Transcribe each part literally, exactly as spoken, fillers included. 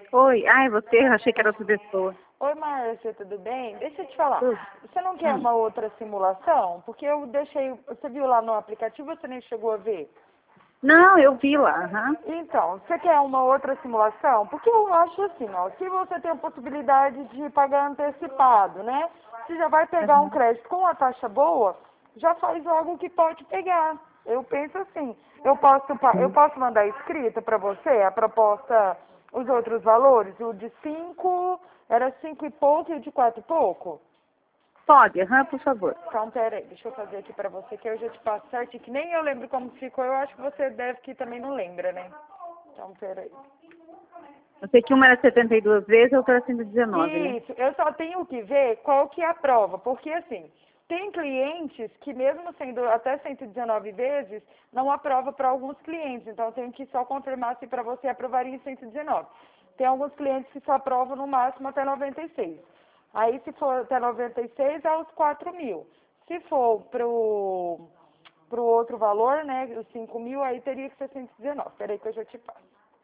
Oi, ai, você, eu achei que era outra pessoa. Oi, Márcia, tudo bem? Deixa eu te falar. Tudo. Você não quer Hum. uma outra simulação? Porque eu deixei... Você viu lá no aplicativo ou você nem chegou a ver? Não, eu vi lá, aham. Então, você quer uma outra simulação? Porque eu acho assim, ó, se você tem a possibilidade de pagar antecipado, né? Você já vai pegar um Aham. crédito com a taxa boa, já faz algo que pode pegar. Eu penso assim, eu posso, pa- eu Hum. posso mandar escrita para você a proposta, os outros valores, o de cinco, era cinco e pouco e o de quatro e pouco? Pode, aham, por favor. Então, peraí, deixa eu fazer aqui pra você, que eu já te passo certinho, que nem eu lembro como ficou, eu acho que você deve que também não lembra, né? Então, peraí. Eu sei que uma era setenta e duas vezes, a outra era cento e dezenove, né? Isso, eu só tenho que ver qual que é a prova, porque assim, tem clientes que mesmo sendo até cento e dezenove vezes, não aprova para alguns clientes, então eu tenho que só confirmar se para você aprovaria em cento e dezenove. Tem alguns clientes que só aprovam no máximo até noventa e seis. Aí se for até noventa e seis, é os quatro mil. Se for pro, pro outro valor, né, os cinco mil, aí teria que ser cento e dezenove. Peraí que eu já te passo.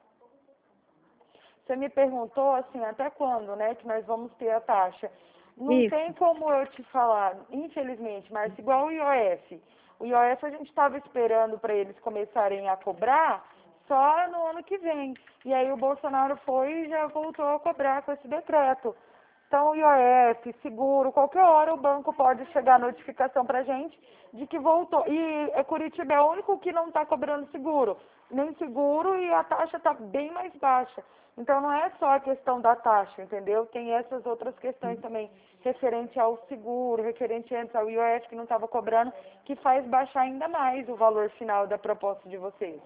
Você me perguntou, assim, até quando, né, que nós vamos ter a taxa. Não Isso. tem como eu te falar, infelizmente, mas igual o I O F. O I O F a gente estava esperando para eles começarem a cobrar só no ano que vem. E aí o Bolsonaro foi e já voltou a cobrar com esse decreto. Então, I O F, seguro, qualquer hora o banco pode chegar a notificação para a gente de que voltou. E é Curitiba é o único que não está cobrando seguro. Nem seguro e a taxa está bem mais baixa. Então, não é só a questão da taxa, entendeu? Tem essas outras questões também, referente ao seguro, referente antes ao I O F que não estava cobrando, que faz baixar ainda mais o valor final da proposta de vocês.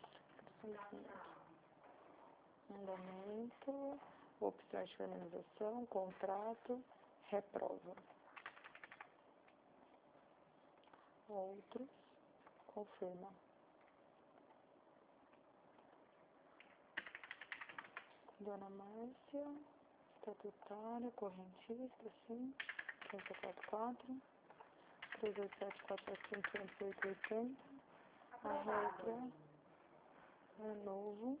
Mandamento, opções de finalização, contrato, reprova. Outros, confirma. Dona Márcia, estatutária, correntista, sim, três quatro quatro, três oito sete quatro cinco cinco oito oito oito. A regra é novo.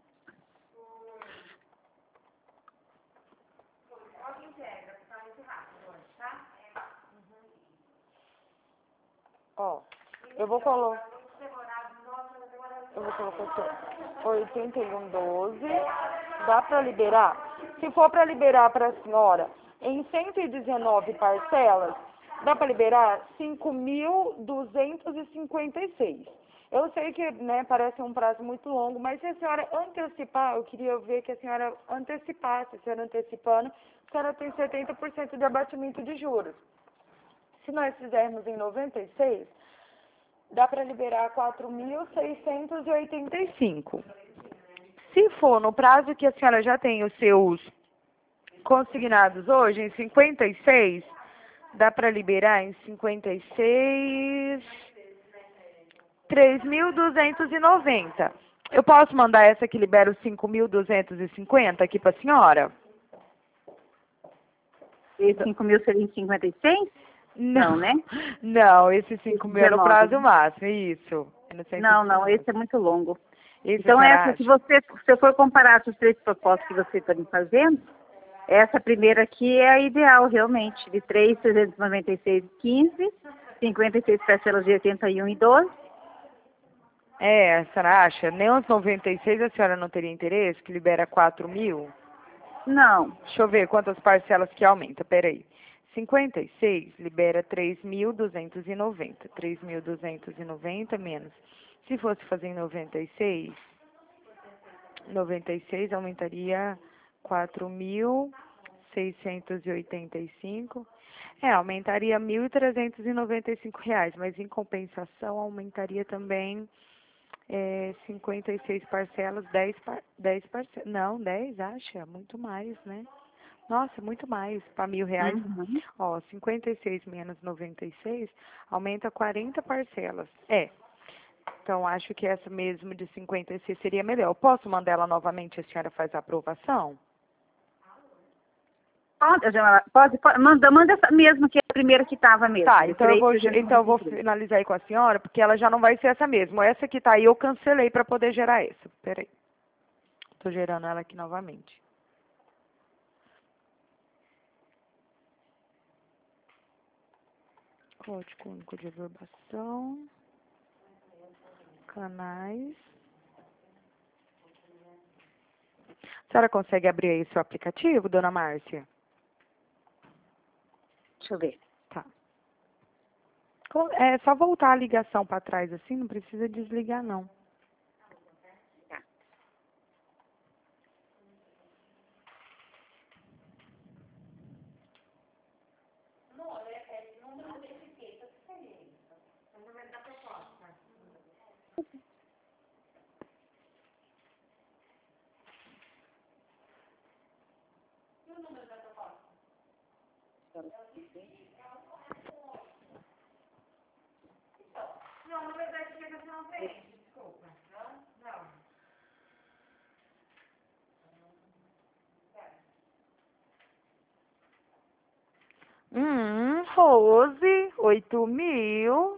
Ó, eu vou colocar, eu vou colocar aqui, oitenta e um doze, dá para liberar? Se for para liberar para a senhora em cento e dezenove parcelas, dá para liberar cinco mil duzentos e cinquenta e seis. Eu sei que, né, parece um prazo muito longo, mas se a senhora antecipar, eu queria ver que a senhora antecipasse, a senhora antecipando, a senhora tem setenta por cento de abatimento de juros. Se nós fizermos em noventa e seis, dá para liberar quatro mil seiscentos e oitenta e cinco. Se for no prazo que a senhora já tem os seus consignados hoje, em cinquenta e seis, dá para liberar em cinquenta e seis, três mil duzentos e noventa. Eu posso mandar essa que libera os cinco mil duzentos e cinquenta aqui para a senhora? E cinco mil seria em cinquenta e seis? Não, Não, né? não, esse cinco mil é no dezenove, prazo né? máximo, isso. É no Não, não, cento e dezenove. esse é muito longo. Isso, a Então, senhora essa, se acha? você se eu for comparar as três propostas que você está me fazendo, essa primeira aqui é a ideal, realmente, de três mil trezentos e noventa e seis e quinze, cinquenta e seis parcelas de oitenta e um e doze. É, a senhora acha? Nem os noventa e seis a senhora não teria interesse, que libera quatro mil? Não, Deixa eu ver quantas parcelas que aumenta, peraí. cinquenta e seis libera três mil duzentos e noventa. três mil duzentos e noventa menos. Se fosse fazer em noventa e seis, noventa e seis aumentaria quatro mil seiscentos e oitenta e cinco. É, aumentaria mil trezentos e noventa e cinco reais, mas em compensação aumentaria também é, cinquenta e seis parcelas, dez, par, dez parcelas. Não, dez, acha? Muito mais, né? Nossa, muito mais, para mil reais. uhum. Ó, cinquenta e seis menos noventa e seis aumenta quarenta parcelas. É. Então, acho que essa mesmo de cinquenta e seis seria melhor. Eu posso mandar ela novamente, a senhora faz a aprovação? Pode, pode, pode, manda, manda essa mesmo, que é a primeira que estava mesmo. Tá, de então eu três vou, mil trezentos e então eu noventa e vou três. finalizar aí com a senhora, porque ela já não vai ser essa mesmo. Essa que tá aí eu cancelei para poder gerar essa. Peraí. Tô gerando ela aqui novamente. Código único de averbação. Canais. A senhora consegue abrir aí seu aplicativo, dona Márcia? Deixa eu ver. Tá. É só voltar a ligação para trás assim, não precisa desligar não. Tá. Hum, Rose, oito mil.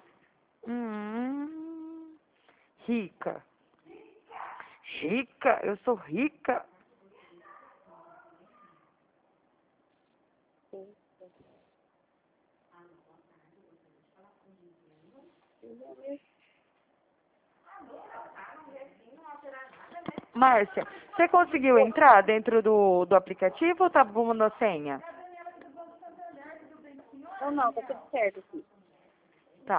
Hum, rica. Rica, eu sou rica. Márcia, você conseguiu entrar dentro do, do aplicativo ou tá bugando a senha? Não, não, tá tudo certo aqui. Tá.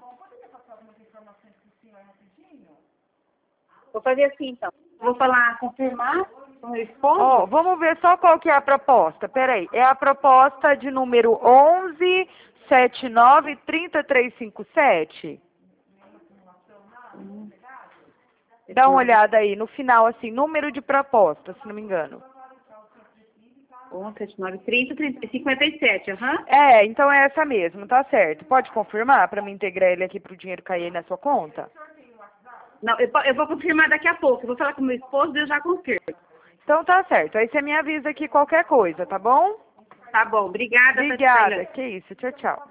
Vou fazer assim, então. Vou falar, confirmar com o meu esposo. Ó, vamos ver só qual que é a proposta. Peraí, é a proposta de número onze, setenta e nove, trinta e três cinquenta e sete? Hum. Dá uma olhada aí, no final, assim, número de proposta, se não me engano. onze, setenta e nove, trinta, trinta, cinquenta e sete, aham. É, então é essa mesmo, tá certo. Pode confirmar para me integrar ele aqui para o dinheiro cair aí na sua conta? Não, eu, po- eu vou confirmar daqui a pouco. Eu vou falar com o meu esposo e eu já confirmo. Então tá certo. Aí você me avisa aqui qualquer coisa, tá bom? Tá bom, obrigada. Obrigada. Tatiana. Que isso. Tchau, tchau.